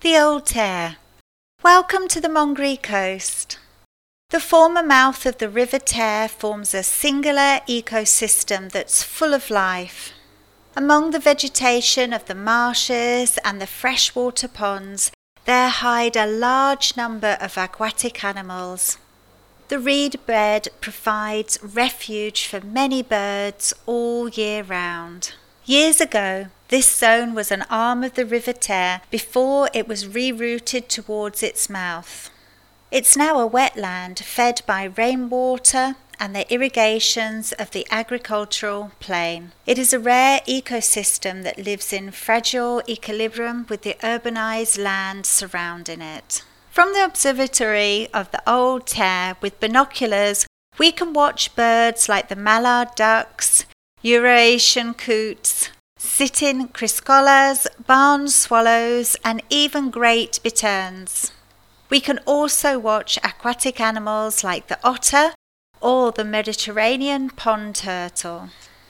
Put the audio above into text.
The Old Tare. Welcome to the Mongry coast. The former mouth of the River Tare forms a singular ecosystem that's full of life. Among the vegetation of the marshes and the freshwater ponds, there hide a large number of aquatic animals. The reed bed provides refuge for many birds all year round. Years ago, this zone was an arm of the River Tare before it was rerouted towards its mouth. It's now a wetland fed by rainwater and the irrigations of the agricultural plain. It is a rare ecosystem that lives in fragile equilibrium with the urbanized land surrounding it. From the observatory of the Old Tare with binoculars, we can watch birds like the mallard ducks, Eurasian coots, sitting criscollas, barn swallows, and even great bitterns. We can also watch aquatic animals like the otter or the Mediterranean pond turtle.